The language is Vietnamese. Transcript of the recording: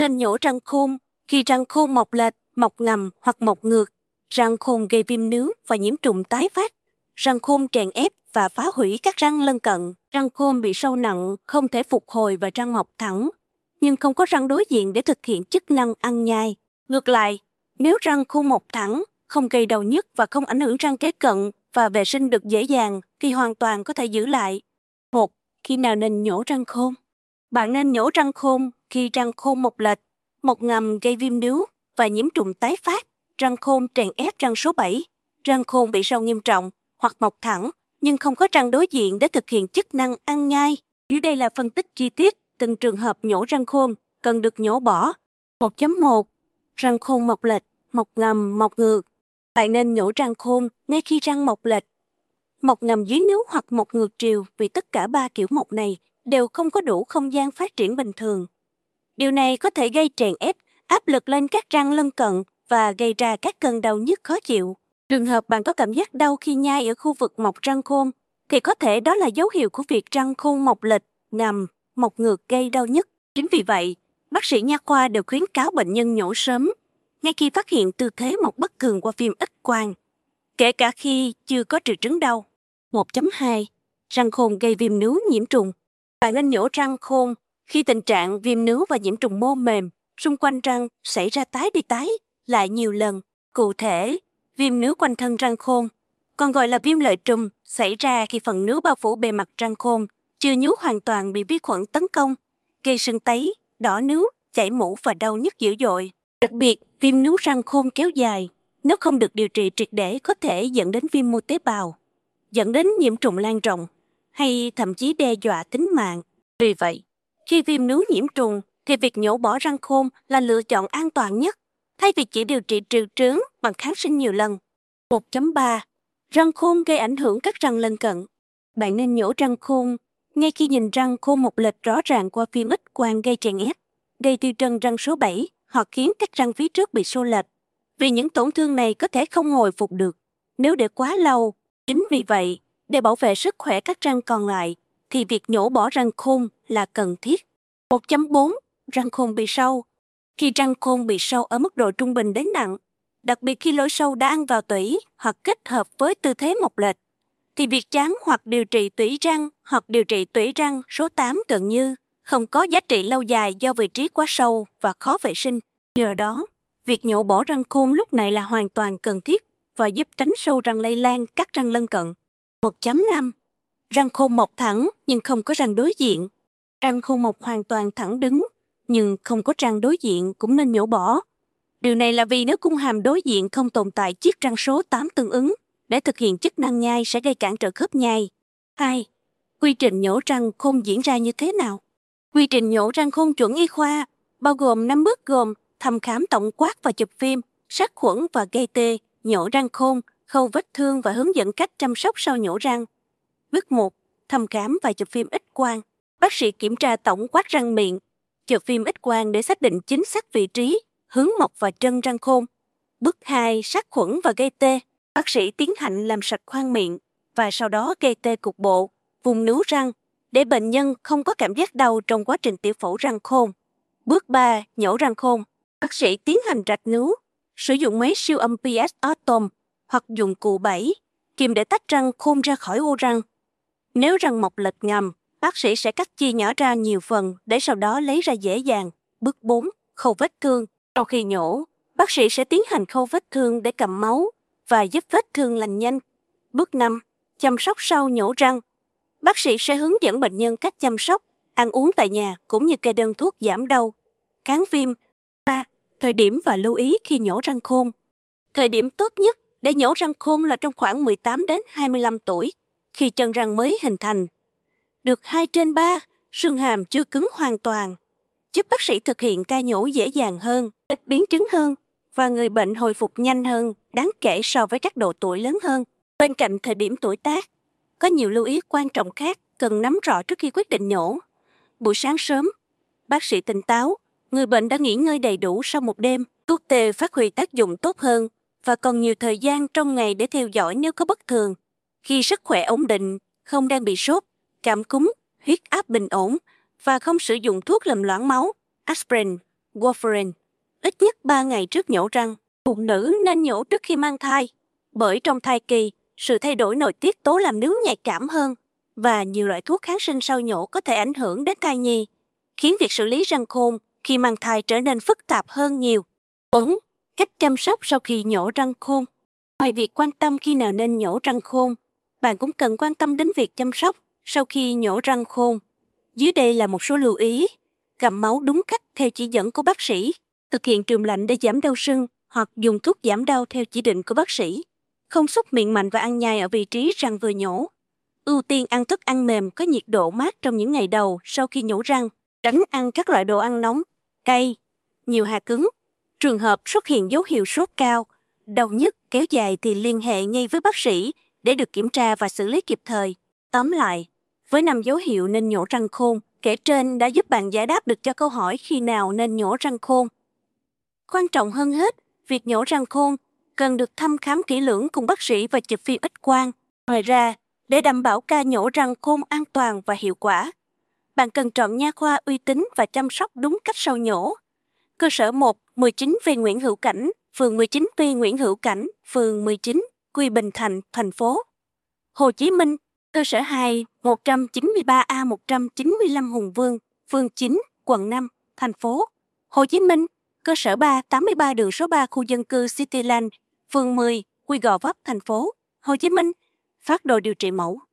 Nên nhổ răng khôn. Khi răng khôn mọc lệch, mọc ngầm hoặc mọc ngược, răng khôn gây viêm nướu và nhiễm trùng tái phát. Răng khôn chèn ép và phá hủy các răng lân cận. Răng khôn bị sâu nặng, không thể phục hồi và răng mọc thẳng, nhưng không có răng đối diện để thực hiện chức năng ăn nhai. Ngược lại, nếu răng khôn mọc thẳng, không gây đau nhức và không ảnh hưởng răng kế cận và vệ sinh được dễ dàng, thì hoàn toàn có thể giữ lại. 1. Khi nào nên nhổ răng khôn? Bạn nên nhổ răng khôn khi răng khôn mọc lệch, mọc ngầm gây viêm nướu và nhiễm trùng tái phát, răng khôn chèn ép răng số 7, răng khôn bị sâu nghiêm trọng hoặc mọc thẳng nhưng không có răng đối diện để thực hiện chức năng ăn nhai. Dưới đây là phân tích chi tiết từng trường hợp nhổ răng khôn cần được nhổ bỏ. 1.1. Răng khôn mọc lệch, mọc ngầm, mọc ngược. Bạn nên nhổ răng khôn ngay khi răng mọc lệch, mọc ngầm dưới nướu hoặc mọc ngược chiều, vì tất cả 3 kiểu mọc này đều không có đủ không gian phát triển bình thường. Điều này có thể gây chèn ép, áp lực lên các răng lân cận và gây ra các cơn đau nhức khó chịu. Trường hợp bạn có cảm giác đau khi nhai ở khu vực mọc răng khôn, thì có thể đó là dấu hiệu của việc răng khôn mọc lệch, ngầm, mọc ngược gây đau nhức. Chính vì vậy, bác sĩ nha khoa đều khuyến cáo bệnh nhân nhổ sớm, ngay khi phát hiện tư thế mọc bất thường qua phim X-quang, kể cả khi chưa có triệu chứng đau. 1.2. Răng khôn gây viêm nướu nhiễm trùng. Bạn nên nhổ răng khôn khi tình trạng viêm nướu và nhiễm trùng mô mềm xung quanh răng xảy ra tái đi tái lại nhiều lần. Cụ thể, viêm nướu quanh thân răng khôn, còn gọi là viêm lợi trùng, xảy ra khi phần nướu bao phủ bề mặt răng khôn chưa nhú hoàn toàn bị vi khuẩn tấn công, gây sưng tấy, đỏ nướu, chảy mũ và đau nhức dữ dội. Đặc biệt, viêm nướu răng khôn kéo dài, nếu không được điều trị triệt để có thể dẫn đến viêm mô tế bào, dẫn đến nhiễm trùng lan rộng, hay thậm chí đe dọa tính mạng. Vì vậy, khi viêm nướu nhiễm trùng, thì việc nhổ bỏ răng khôn là lựa chọn an toàn nhất, thay vì chỉ điều trị triệu chứng bằng kháng sinh nhiều lần. 1.3. Răng khôn gây ảnh hưởng các răng lân cận. Bạn nên nhổ răng khôn ngay khi nhìn răng khôn mọc lệch rõ ràng qua phim X-quang gây chèn ép, gây tiêu trần răng số 7 hoặc khiến các răng phía trước bị xô lệch, vì những tổn thương này có thể không hồi phục được nếu để quá lâu. Chính vì vậy, để bảo vệ sức khỏe các răng còn lại, thì việc nhổ bỏ răng khôn là cần thiết. 1.4. Răng khôn bị sâu. Khi răng khôn bị sâu ở mức độ trung bình đến nặng, đặc biệt khi lỗ sâu đã ăn vào tủy hoặc kết hợp với tư thế mọc lệch, thì việc tráng hoặc điều trị tủy răng hoặc điều trị tủy răng số 8 gần như không có giá trị lâu dài do vị trí quá sâu và khó vệ sinh. Nhờ đó, việc nhổ bỏ răng khôn lúc này là hoàn toàn cần thiết và giúp tránh sâu răng lây lan các răng lân cận. 1.5. Răng khôn mọc thẳng nhưng không có răng đối diện. Răng khôn mọc hoàn toàn thẳng đứng nhưng không có răng đối diện cũng nên nhổ bỏ. Điều này là vì nếu cung hàm đối diện không tồn tại chiếc răng số 8 tương ứng để thực hiện chức năng nhai sẽ gây cản trở khớp nhai. 2. Quy trình nhổ răng khôn diễn ra như thế nào? Quy trình nhổ răng khôn chuẩn y khoa bao gồm 5 bước gồm thăm khám tổng quát và chụp phim, sát khuẩn và gây tê, nhổ răng khôn, khâu vết thương và hướng dẫn cách chăm sóc sau nhổ răng. Bước 1. Thăm khám và chụp phim X-quang. Bác sĩ kiểm tra tổng quát răng miệng, chụp phim X-quang để xác định chính xác vị trí, hướng mọc và trân răng khôn. Bước 2. Sát khuẩn và gây tê. Bác sĩ tiến hành làm sạch khoang miệng và sau đó gây tê cục bộ, vùng nướu răng để bệnh nhân không có cảm giác đau trong quá trình tiểu phẫu răng khôn. Bước 3. Nhổ răng khôn. Bác sĩ tiến hành rạch nướu, sử dụng máy siêu âm PS Atom hoặc dụng cụ bẫy, kìm để tách răng khôn ra khỏi ô răng. Nếu răng mọc lệch ngầm, bác sĩ sẽ cắt chia nhỏ ra nhiều phần để sau đó lấy ra dễ dàng. Bước 4. Khâu vết thương. Sau khi nhổ, bác sĩ sẽ tiến hành khâu vết thương để cầm máu và giúp vết thương lành nhanh. Bước 5. Chăm sóc sau nhổ răng. Bác sĩ sẽ hướng dẫn bệnh nhân cách chăm sóc, ăn uống tại nhà cũng như kê đơn thuốc giảm đau, kháng viêm. 3. Thời điểm và lưu ý khi nhổ răng khôn. Thời điểm tốt nhất để nhổ răng khôn là trong khoảng 18 đến 25 tuổi, khi chân răng mới hình thành. Được 2/3, xương hàm chưa cứng hoàn toàn, giúp bác sĩ thực hiện ca nhổ dễ dàng hơn, ít biến chứng hơn và người bệnh hồi phục nhanh hơn đáng kể so với các độ tuổi lớn hơn. Bên cạnh thời điểm tuổi tác, có nhiều lưu ý quan trọng khác cần nắm rõ trước khi quyết định nhổ. Buổi sáng sớm, bác sĩ tỉnh táo, người bệnh đã nghỉ ngơi đầy đủ sau một đêm, thuốc tê phát huy tác dụng tốt hơn và còn nhiều thời gian trong ngày để theo dõi nếu có bất thường. Khi sức khỏe ổn định, không đang bị sốt, cảm cúm, huyết áp bình ổn và không sử dụng thuốc làm loãng máu, aspirin, warfarin, ít nhất 3 ngày trước nhổ răng. Phụ nữ nên nhổ trước khi mang thai, bởi trong thai kỳ, sự thay đổi nội tiết tố làm nướu nhạy cảm hơn và nhiều loại thuốc kháng sinh sau nhổ có thể ảnh hưởng đến thai nhi, khiến việc xử lý răng khôn khi mang thai trở nên phức tạp hơn nhiều. 4. Cách chăm sóc sau khi nhổ răng khôn. Ngoài việc quan tâm khi nào nên nhổ răng khôn, bạn cũng cần quan tâm đến việc chăm sóc sau khi nhổ răng khôn. Dưới đây là một số lưu ý. Gặm máu đúng cách theo chỉ dẫn của bác sĩ, thực hiện trường lạnh để giảm đau sưng hoặc dùng thuốc giảm đau theo chỉ định của bác sĩ. Không xúc miệng mạnh và ăn nhai ở vị trí răng vừa nhổ. Ưu tiên ăn thức ăn mềm có nhiệt độ mát trong những ngày đầu sau khi nhổ răng. Tránh ăn các loại đồ ăn nóng, cay, nhiều hạt cứng. Trường hợp xuất hiện dấu hiệu sốt cao, đau nhức kéo dài thì liên hệ ngay với bác sĩ để được kiểm tra và xử lý kịp thời. Tóm lại, với 5 dấu hiệu nên nhổ răng khôn, kể trên đã giúp bạn giải đáp được cho câu hỏi khi nào nên nhổ răng khôn. Quan trọng hơn hết, việc nhổ răng khôn cần được thăm khám kỹ lưỡng cùng bác sĩ và chụp phim X-quang. Ngoài ra, để đảm bảo ca nhổ răng khôn an toàn và hiệu quả, bạn cần chọn nha khoa uy tín và chăm sóc đúng cách sau nhổ. Cơ sở 1, 19V Nguyễn Hữu Cảnh, phường 19V Nguyễn Hữu Cảnh, phường 19, Quy Bình Thạnh, thành phố Hồ Chí Minh. Cơ sở 2, 193A 195 Hùng Vương, phường 9, quận 5, thành phố Hồ Chí Minh. Cơ sở 3, 83 đường số 3 khu dân cư Cityland, phường 10, Quy Gò Vấp, thành phố Hồ Chí Minh. Phác đồ điều trị mẫu.